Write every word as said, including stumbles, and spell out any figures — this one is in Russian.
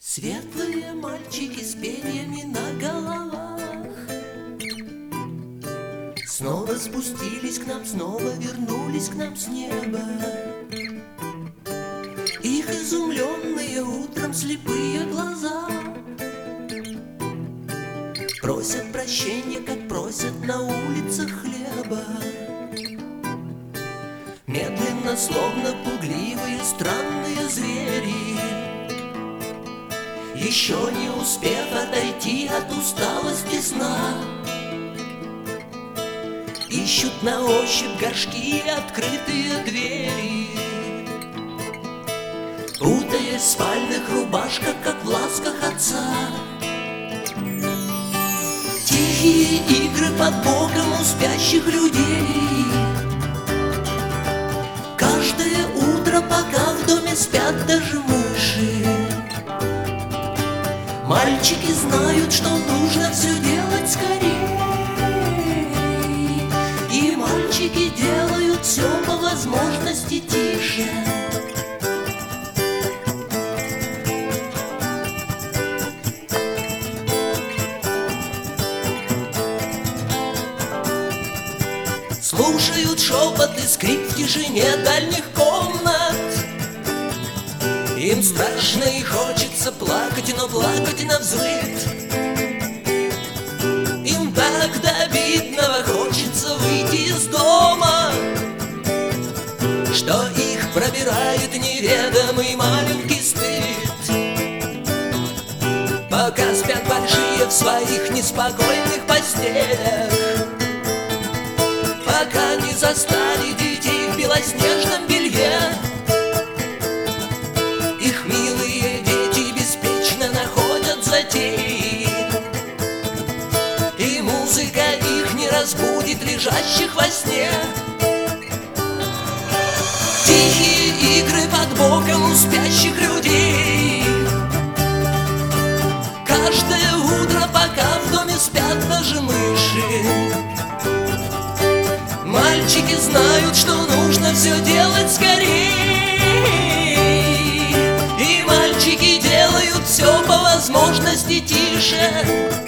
Светлые мальчики с перьями на головах снова спустились к нам, снова вернулись к нам с неба. Их изумленные утром слепые глаза просят прощения, как просят на улицах хлеба. Медленно, словно пугливые странные звери, еще не успев отойти от усталости сна, ищут на ощупь горшки и открытые двери, путаясь в спальных рубашках, как в ласках отца. Тихие игры под боком у спящих людей. Каждое утро, пока в доме спят даже мыши, мальчики знают, что нужно все делать скорее. И мальчики делают все по возможности тише. Слушают шепот и скрип в тишине дальних комнат. Им страшно и хочется плакать, но плакать навзрыд. Им так до обидного хочется выйти из дома, что их пробирает неведомый маленький стыд. Пока спят большие в своих неспокойных постелях, пока не застали детей в белоснежном белье, их милые дети беспечно находят затеи, и музыка их не разбудит лежащих во сне. Тихие игры под боком у спящих людей. Каждое утро, пока в доме спят даже мыши, мальчики знают, что нужно все делать скорее. И мальчики делают все по возможности тише.